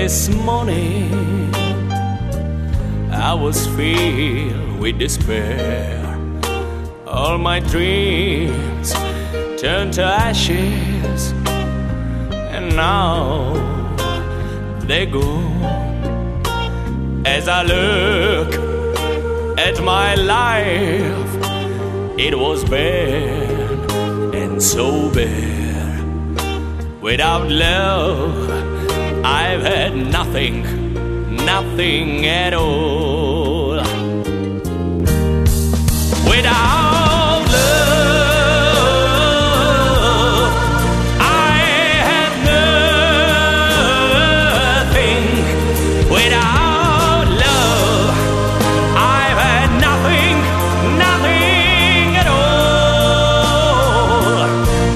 this morning, I was filled with despair. All my dreams turned to ashes, and now they're gone. As I look at my life, it was bare and so bare. Without love, I've had nothing, nothing at all. Without love, I have nothing. Without love, I've had nothing, nothing at all.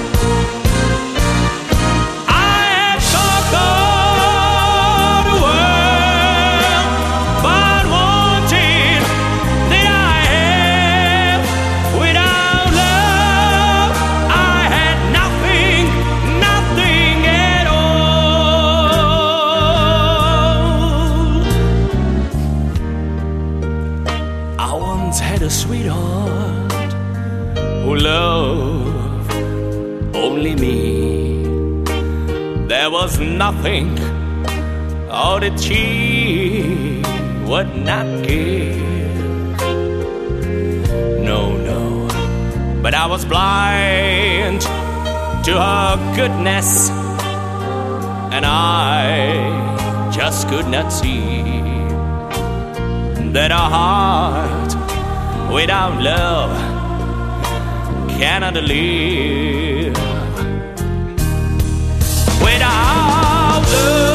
I have conquered the world, but one thing that I have. Without love, I had nothing, nothing at all. I once had a sweetheart who loved only me. There was nothing all that she would not give. No, no, but I was blind to her goodness, and I just could not see that a heart without love cannot live. Without love,